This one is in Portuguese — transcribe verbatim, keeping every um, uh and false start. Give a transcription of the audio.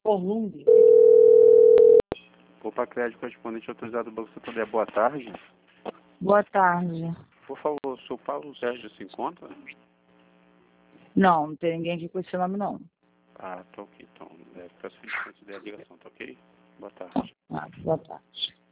Colômbia. Opa, crédito correspondente autorizado do Banco Santander. Boa tarde. Boa tarde. Por favor, o seu Paulo Sérgio se encontra? Não, não tem ninguém aqui com esse nome, não. Ah, tá ok. Então, é, peço que desconsidere a ligação, tá ok? Boa tarde. Ah, boa tarde.